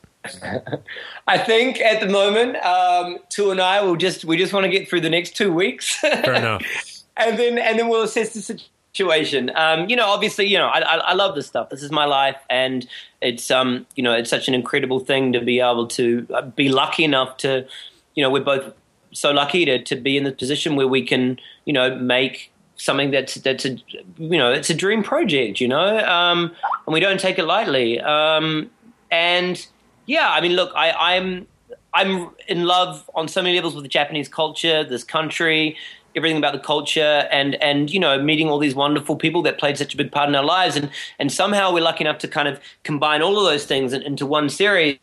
I think at the moment, um, Tu and I will just we just want to get through the next two weeks. Fair enough. and then and then we'll assess the situation. Um, you know, obviously, you know, I, I, I love this stuff. This is my life, and it's um, you know, it's such an incredible thing to be able to uh, be lucky enough to, you know, we're both so lucky to to be in the position where we can, you know, make something that's that's a, you know, it's a dream project, you know, um, and we don't take it lightly. Um, and yeah, I mean, look, I, I'm I'm in love on so many levels with the Japanese culture, this country, everything about the culture, and and you know, meeting all these wonderful people that played such a big part in our lives, and and somehow we're lucky enough to kind of combine all of those things in, into one series.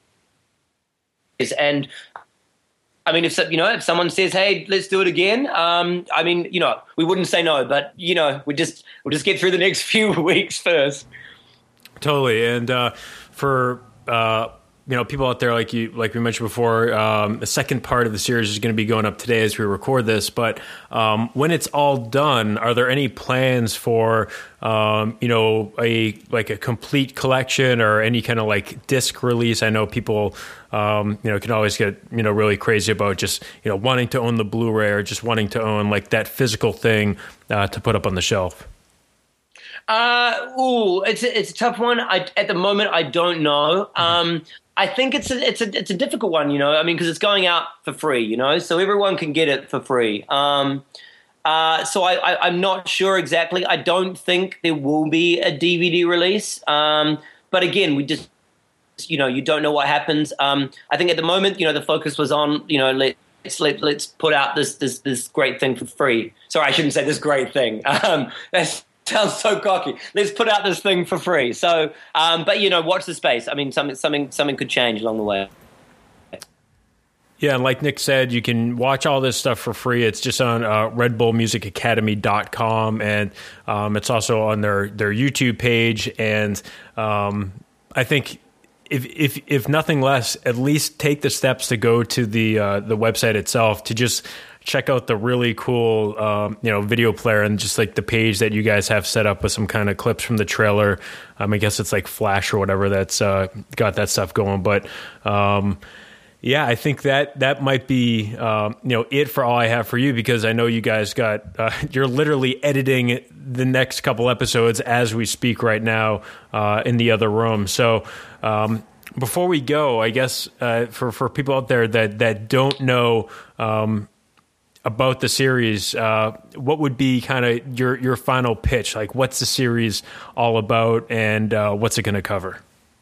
And I mean, if you know, if someone says, "Hey, let's do it again," um, I mean, you know, we wouldn't say no, but you know, we just we'll just get through the next few weeks first. Totally, and uh, for. Uh You know, people out there, like you, like we mentioned before, um, the second part of the series is going to be going up today as we record this. But um, when it's all done, are there any plans for, um, you know, a like a complete collection or any kind of like disc release? I know people, um, you know, can always get, you know, really crazy about just, you know, wanting to own the Blu-ray or just wanting to own like that physical thing uh, to put up on the shelf. Uh, ooh, it's a, it's a tough one. I, at the moment, I don't know. Um, I think it's a, it's a, it's a difficult one, you know, I mean, because it's going out for free, you know, so everyone can get it for free. Um, uh, so I, I, I'm not sure exactly. I don't think there will be a D V D release. Um, but again, we just, you know, you don't know what happens. Um, I think at the moment, you know, the focus was on, you know, let's, let, let's put out this, this, this great thing for free. Sorry, I shouldn't say this great thing. Um, that's, sounds so cocky. Let's put out this thing for free. So, um, but you know, watch the space. I mean, something, something, something could change along the way. Yeah, and like Nick said, you can watch all this stuff for free. It's just on uh, red bull music academy dot com, and um, it's also on their their YouTube page. And um, I think if if if nothing less, at least take the steps to go to the uh, the website itself to just check out the really cool, um, you know, video player and just like the page that you guys have set up with some kind of clips from the trailer. Um, I guess it's like Flash or whatever that's uh, got that stuff going. But um, yeah, I think that that might be, um, you know, it for all I have for you, because I know you guys got, uh, you're literally editing the next couple episodes as we speak right now uh, in the other room. So um, before we go, I guess uh, for, for people out there that, that don't know, um, about the series, uh, what would be kind of your, your final pitch? Like, what's the series all about, and uh, what's it going to cover?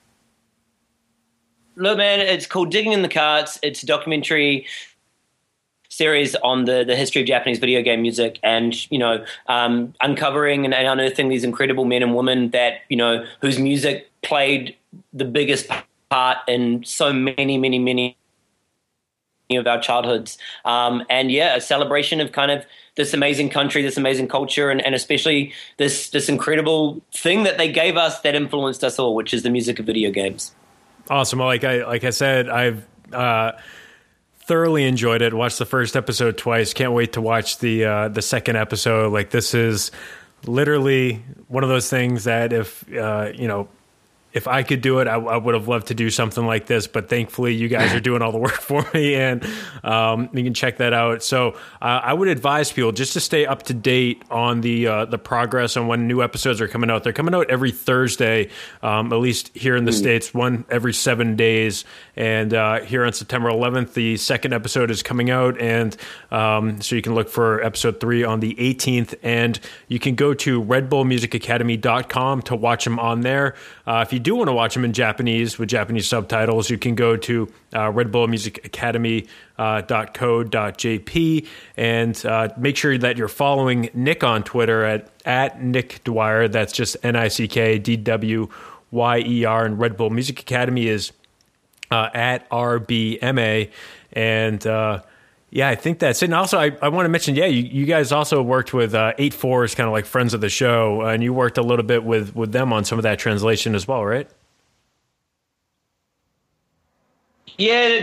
Look, man, it's called Digging in the Carts. It's a documentary series on the, the history of Japanese video game music, and, you know, um, uncovering and, and unearthing these incredible men and women that, you know, whose music played the biggest part in so many, many, many of our childhoods. Um, and yeah, a celebration of kind of this amazing country, this amazing culture, and, and especially this this incredible thing that they gave us that influenced us all, which is the music of video games. Awesome. Well, like I like I said, I've uh, thoroughly enjoyed it. Watched the first episode twice. Can't wait to watch the uh, the second episode. Like, this is literally one of those things that if uh, you know. If I could do it, I, I would have loved to do something like this, but thankfully you guys are doing all the work for me, and um, you can check that out. So uh, I would advise people just to stay up to date on the uh, the progress on when new episodes are coming out. They're coming out every Thursday, um, at least here in the mm. States, one every seven days. And uh, here on September eleventh, the second episode is coming out, and um, so you can look for episode three on the eighteenth, and you can go to red bull music academy dot com to watch them on there. Uh, if you do want to watch them in Japanese with Japanese subtitles, you can go to uh, red bull music academy dot co dot j p, and uh, make sure that you're following Nick on Twitter at, at Nick Dwyer. That's just N I C K D W Y E R, and Red Bull Music Academy is uh, at R B M A. And uh, yeah, I think that's it. And also, I, I want to mention, yeah, you, you guys also worked with uh, eight four as kind of like friends of the show, and you worked a little bit with, with them on some of that translation as well, right? Yeah.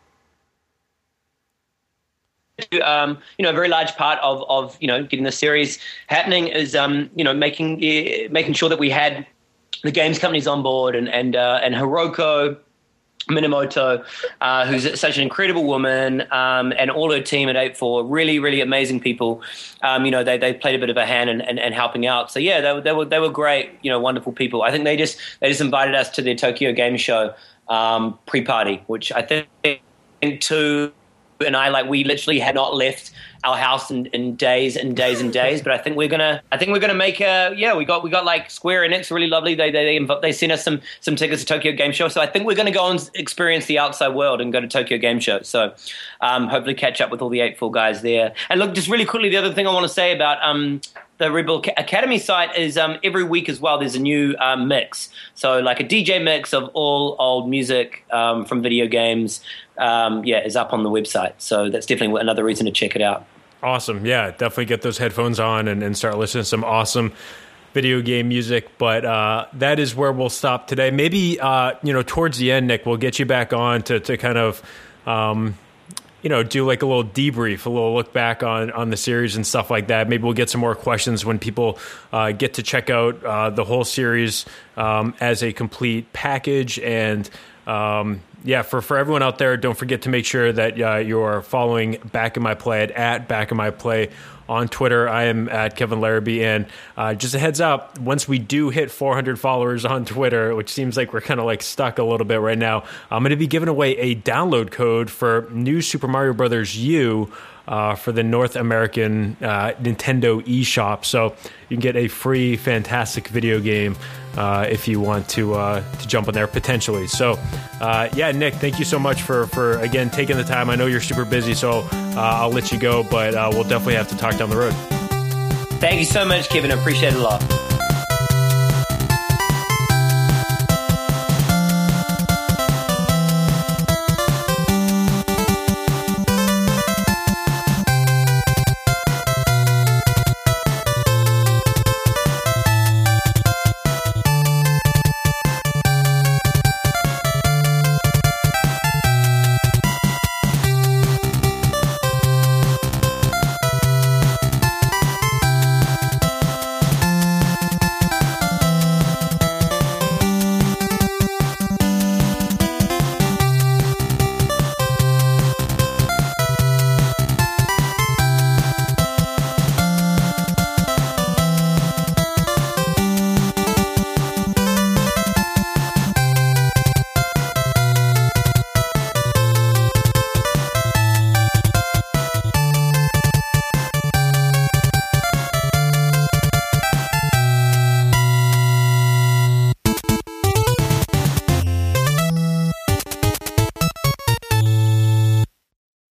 Um, you know, a very large part of, of, you know, getting the series happening is, um, you know, making uh, making sure that we had the games companies on board, and and uh, and Hiroko Minamoto, uh, who's such an incredible woman, um, and all her team at eight four, really, really amazing people. Um, you know, they they played a bit of a hand in, in, in helping out. So yeah, they, they were they were great. You know, wonderful people. I think they just they just invited us to their Tokyo Game Show um, pre-party, which I think to and I like we literally had not left our house in, in days and days and days. But I think we're gonna I think we're gonna make a yeah we got we got like Square Enix, really lovely. They they they, they sent us some some tickets to Tokyo Game Show. So I think we're gonna go and experience the outside world and go to Tokyo Game Show. So um, hopefully catch up with all the eight four guys there. And look, just really quickly, the other thing I want to say about um. the Red Bull Academy site is um, every week as well, there's a new um, mix. So like a D J mix of all old music um, from video games, um, yeah, is up on the website. So that's definitely another reason to check it out. Awesome. Yeah, definitely get those headphones on and, and start listening to some awesome video game music. But uh, that is where we'll stop today. Maybe, uh, you know, towards the end, Nick, we'll get you back on to, to kind of um, – you know, do like a little debrief, a little look back on, on the series and stuff like that. Maybe we'll get some more questions when people uh, get to check out uh, the whole series um, as a complete package. And um, yeah, for, for everyone out there, don't forget to make sure that uh, you're following Back in My Play at, at Back in My Play on Twitter. I am at Kevin Larrabee. And uh, just a heads up, once we do hit four hundred followers on Twitter, which seems like we're kind of like stuck a little bit right now, I'm going to be giving away a download code for New Super Mario Brothers U uh, for the North American uh, Nintendo eShop. So you can get a free, fantastic video game uh, if you want to uh, to jump on there potentially. So uh, yeah, Nick, thank you so much for, for again, taking the time. I know you're super busy, so uh, I'll let you go, but uh, we'll definitely have to talk down the road. Thank you so much, Kevin. I appreciate it a lot.